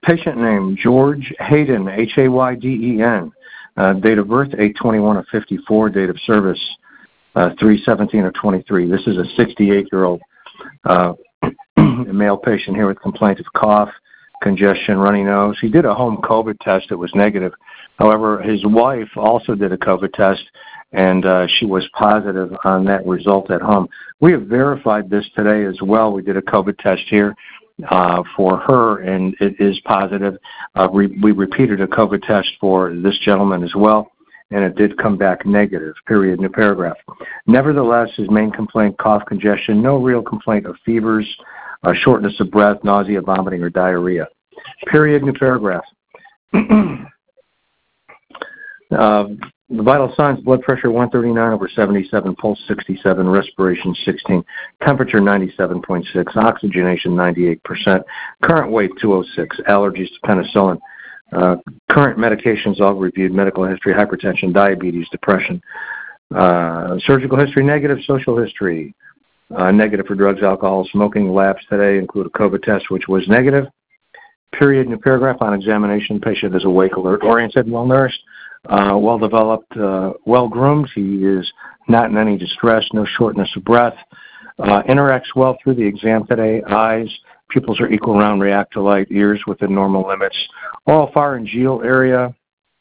Patient name, George Hayden, Hayden. Date of birth, 8/21/54. Date of service, 3/17/23. This is a 68-year-old male patient here with complaint of cough, congestion, runny nose. He did a home COVID test. It was negative. However, his wife also did a COVID test, and she was positive on that result at home. We have verified this today as well. We did a COVID test here for her, and it is positive. We repeated a COVID test for this gentleman as well, and it did come back negative, period, new paragraph. Nevertheless, his main complaint, cough, congestion, no real complaint of fevers, shortness of breath, nausea, vomiting, or diarrhea, period, new paragraph. The vital signs, blood pressure 139/77, pulse 67, respiration 16, temperature 97.6, oxygenation 98%, current weight 206, allergies to penicillin, current medications all reviewed, medical history, hypertension, diabetes, depression, surgical history negative, social history negative for drugs, alcohol, smoking. Labs today include a COVID test, which was negative. Period, new paragraph. On examination, patient is awake, alert, oriented, well-nourished, well-developed, well-groomed. He is not in any distress, no shortness of breath. Interacts well through the exam today. Eyes, pupils are equal, round, react to light. Ears within normal limits. Oral pharyngeal area,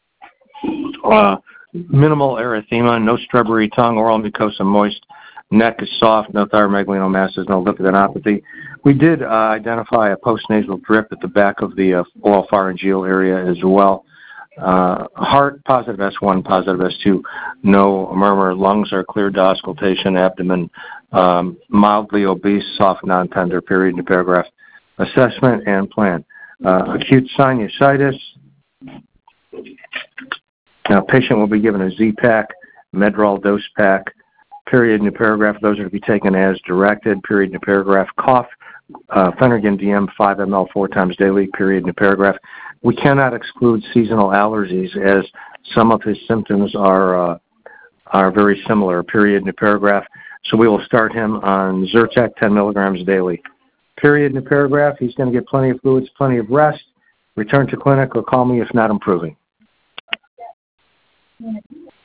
minimal erythema, no strawberry tongue, oral mucosa moist. Neck is soft, no thyromegalino masses, no lymphadenopathy. We did identify a postnasal drip at the back of the oral pharyngeal area as well. Heart, positive S1, positive S2, no murmur. Lungs are clear to auscultation. Abdomen, mildly obese, soft, non-tender, period, new paragraph. Assessment and plan. Acute sinusitis. Now, patient will be given a Z-Pack, Medrol dose pack, period, new paragraph. Those are to be taken as directed, period, new paragraph. Cough, Phenergan DM 5 ml 4 times daily, period, new paragraph. We cannot exclude seasonal allergies as some of his symptoms are very similar, period, new paragraph. So we will start him on Zyrtec 10 milligrams daily. Period, new paragraph. He's going to get plenty of fluids, plenty of rest. Return to clinic or call me if not improving.